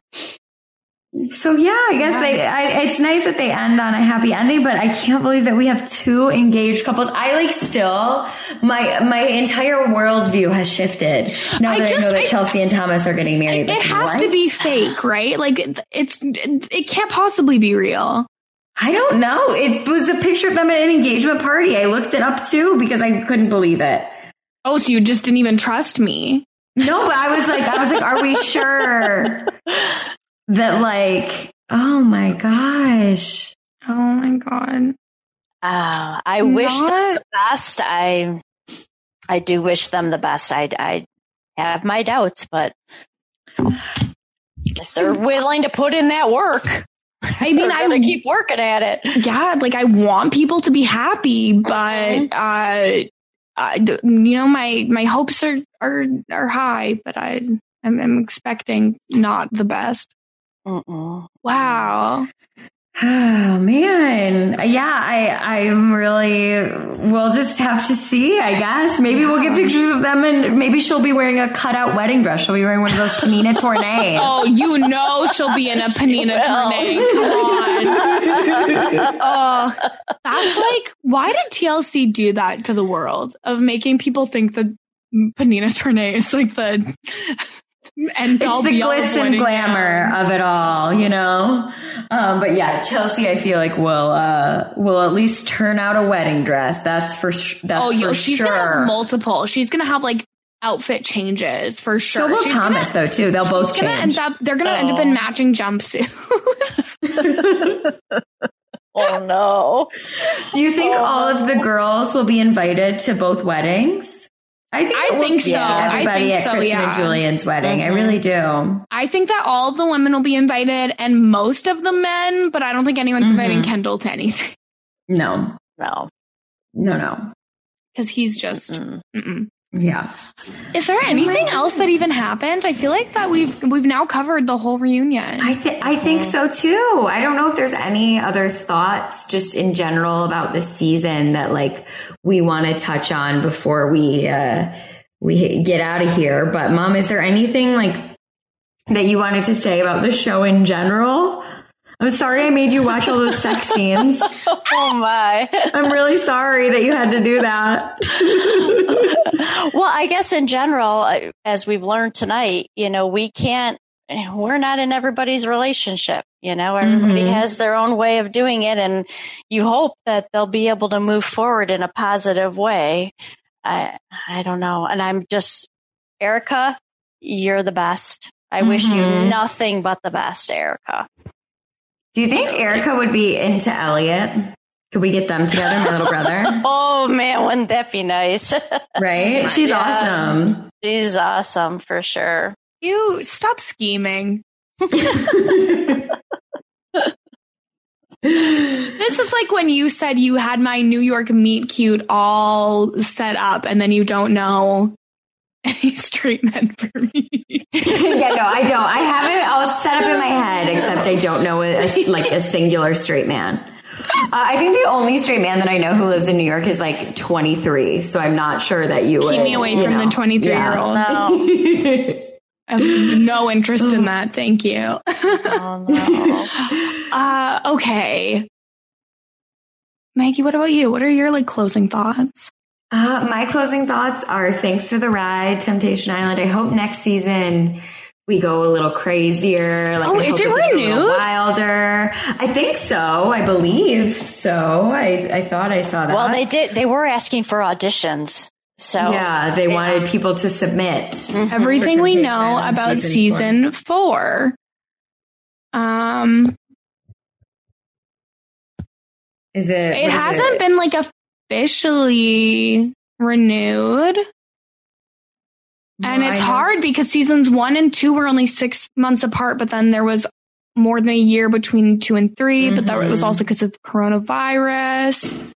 So yeah, I guess it's nice that they end on a happy ending, but I can't believe that we have two engaged couples. I like still, my entire worldview has shifted now that I know that Chelsea and Thomas are getting married. It has to be fake, right? Like it can't possibly be real. I don't know. It was a picture of them at an engagement party. I looked it up too because I couldn't believe it. Oh, so you just didn't even trust me? No, but I was like, are we sure that like, oh my gosh. Oh my God. I wish them the best. I do wish them the best. I have my doubts, but if they're willing to put in that work, I mean, I want to keep working at it. Yeah, like I want people to be happy, but you know, my hopes are high, but I'm expecting not the best. Wow. Oh man. Yeah, I'm really, we'll just have to see, I guess. Maybe we'll get pictures of them, and maybe she'll be wearing a cutout wedding dress. She'll be wearing one of those Panina Tournées. Oh, you know she'll be in a Panina Tournée. Come on. Oh, that's like, why did TLC do that to the world of making people think that Panina Tournée is like the end all, it's the glitz and glamour of it all, you know? But yeah, Chelsea, I feel like will at least turn out a wedding dress. That's for sure. She's gonna have multiple. She's gonna have like outfit changes for sure. So will Thomas though too. They'll both change. They're gonna end up in matching jumpsuits. Oh, no. Do you think all of the girls will be invited to both weddings? I think so. Everybody at Kristen and Julian's wedding. I really do. I think that all of the women will be invited and most of the men, but I don't think anyone's inviting Kendall to anything. No. Because he's just... Yeah. Is there anything else that even happened? I feel like that we've now covered the whole reunion. I think so too. I don't know if there's any other thoughts just in general about this season that like we want to touch on before we get out of here. But Mom, is there anything like that you wanted to say about the show in general? I'm sorry I made you watch all those sex scenes. Oh my. I'm really sorry that you had to do that. Well, I guess in general, as we've learned tonight, we're not in everybody's relationship. Everybody has their own way of doing it, and you hope that they'll be able to move forward in a positive way. I don't know. And I'm just, Erica, you're the best. I wish you nothing but the best, Erica. Do you think Erica would be into Elliot? Could we get them together, my little brother? Oh, man, wouldn't that be nice? Right? She's awesome. She's awesome, for sure. You stop scheming. This is like when you said you had my New York meet cute all set up and then you don't know any straight men for me. Yeah, no, I don't. I have it all set up in my head, except I don't know a singular straight man. I think the only straight man that I know who lives in New York is like 23. So I'm not sure that you would. Keep me away from the 23-year-old. No. I have no interest in that. Thank you. Oh, no. Okay. Maggie, what about you? What are your closing thoughts? My closing thoughts are thanks for the ride, Temptation Island. I hope next season we go a little crazier. Is it renewed? Wilder. I think so. I believe so. I thought I saw that. Well, they did. They were asking for auditions. So yeah, they wanted people to submit everything we know about season 4. Is it? It hasn't been officially renewed. And it's hard because seasons 1 and 2 were only 6 months apart, but then there was more than a year between 2 and 3, but that was also because of coronavirus.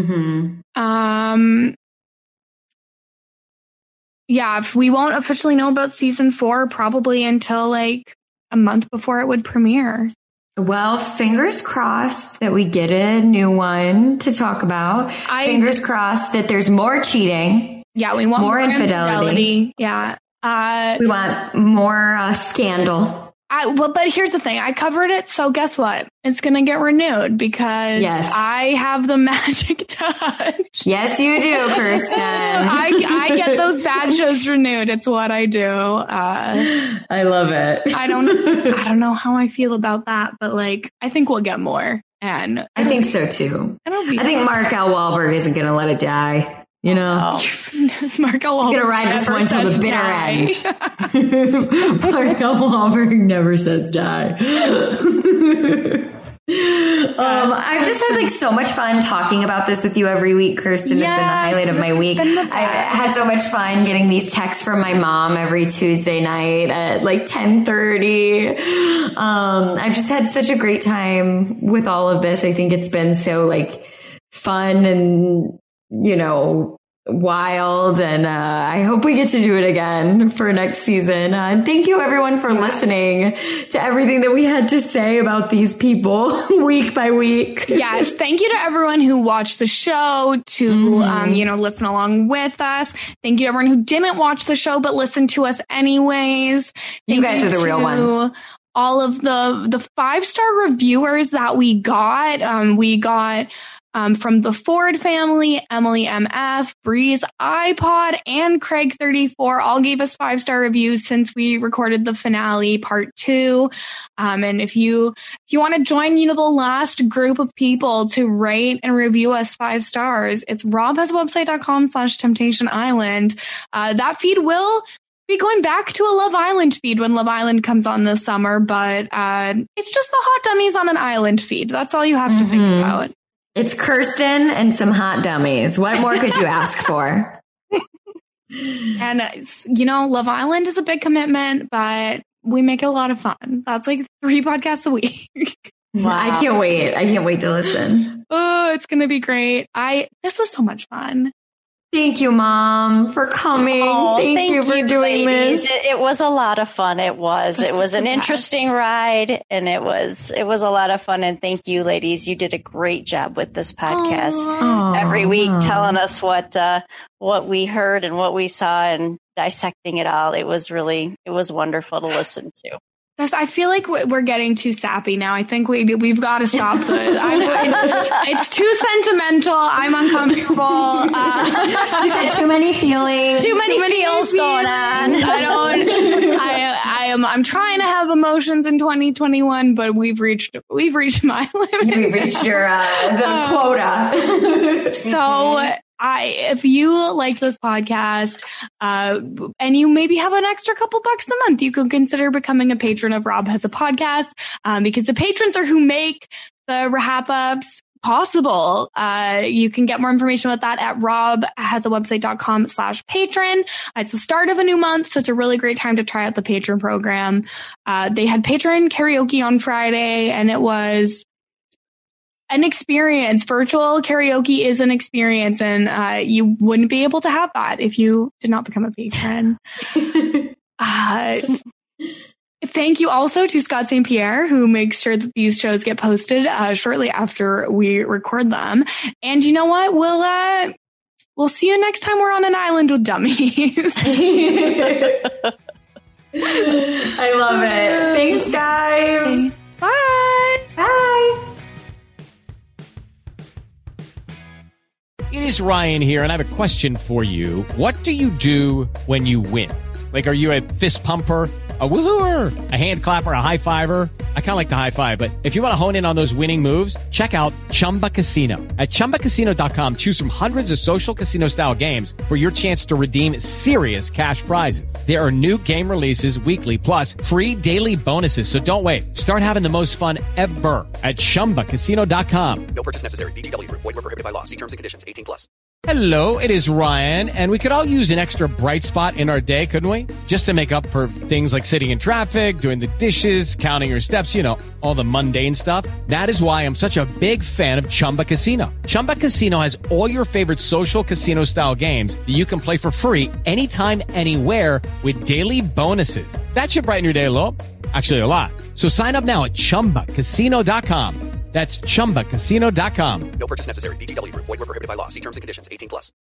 Yeah, we won't officially know about season 4 probably until a month before it would premiere. Well, fingers crossed that we get a new one to talk about. Fingers crossed that there's more cheating. Yeah, we want more infidelity. Yeah. We want more scandal. But here's the thing. I covered it, so guess what? It's going to get renewed because I have the magic touch. Yes, you do, Kirsten. I get those bad shows renewed. It's what I do. I love it. I don't know how I feel about that, but I think we'll get more. And I think so too. I think Mark L. Wahlberg isn't going to let it die. Mark L. Wahlberg going to ride this one till the bitter end. Mark L. Wahlberg never says die. I've just had so much fun talking about this with you every week, Kirsten. It's been the highlight of my week. I've had so much fun getting these texts from my mom every Tuesday night at 10:30. I've just had such a great time with all of this. I think it's been so fun and wild, and I hope we get to do it again for next season. Thank you everyone for listening to everything that we had to say about these people week by week. Yes, thank you to everyone who watched the show to listen along with us. Thank you to everyone who didn't watch the show but listened to us anyways. You guys are the real ones. All of the 5-star reviewers that we got from the Ford family, Emily MF, Breeze iPod, and Craig 34 all gave us 5-star reviews since we recorded the finale part 2. And if you want to join, the last group of people to rate and review us 5 stars, it's robhasawebsite.com/Temptation Island. That feed will be going back to a Love Island feed when Love Island comes on this summer, but it's just the hot dummies on an island feed. That's all you have to think about. It's Kirsten and some hot dummies. What more could you ask for? And, Love Island is a big commitment, but we make it a lot of fun. That's like 3 podcasts a week. Wow. I can't wait. I can't wait to listen. Oh, it's going to be great. This was so much fun. Thank you, Mom, for coming. Thank you for doing ladies. this. It was a lot of fun. It was an interesting ride, and it was a lot of fun. And thank you, ladies. You did a great job with this podcast every week, telling us what we heard and what we saw and dissecting it all. It was wonderful to listen to. I feel like we're getting too sappy now. I think we've got to stop this. It's too sentimental. I'm uncomfortable. She said too many feelings. Too many feels going on. I'm trying to have emotions in 2021, but we've reached my limit. We've reached your the quota. So. If you like this podcast, and you maybe have an extra couple bucks a month, you could consider becoming a patron of Rob Has a Podcast, because the patrons are who make the RHAP-ups possible. You can get more information about that at robhasawebsite.com/patron. It's the start of a new month, so it's a really great time to try out the patron program. They had patron karaoke on Friday, and it was an experience. Virtual karaoke is an experience, and you wouldn't be able to have that if you did not become a patron. Thank you also to Scott St. Pierre, who makes sure that these shows get posted shortly after we record them. And you know what? We'll see you next time we're on an island with dummies. I love it. Thanks, guys. Bye. Bye. It is Ryan here, and I have a question for you. What do you do when you win? Like, are you a fist pumper, a woohooer, a hand clapper, a high fiver? I kind of like the high five, but if you want to hone in on those winning moves, check out Chumba Casino. At ChumbaCasino.com, choose from hundreds of social casino-style games for your chance to redeem serious cash prizes. There are new game releases weekly, plus free daily bonuses. So don't wait. Start having the most fun ever at ChumbaCasino.com. No purchase necessary. VGW Group. Void where prohibited by law. See terms and conditions. 18+. Hello, it is Ryan, and we could all use an extra bright spot in our day, couldn't we? Just to make up for things like sitting in traffic, doing the dishes, counting your steps, all the mundane stuff. That is why I'm such a big fan of Chumba Casino. Chumba Casino has all your favorite social casino-style games that you can play for free anytime, anywhere with daily bonuses. That should brighten your day a little. Actually, a lot. So sign up now at ChumbaCasino.com. That's ChumbaCasino.com. No purchase necessary. VGW Group. Void where prohibited by law. See terms and conditions. 18+.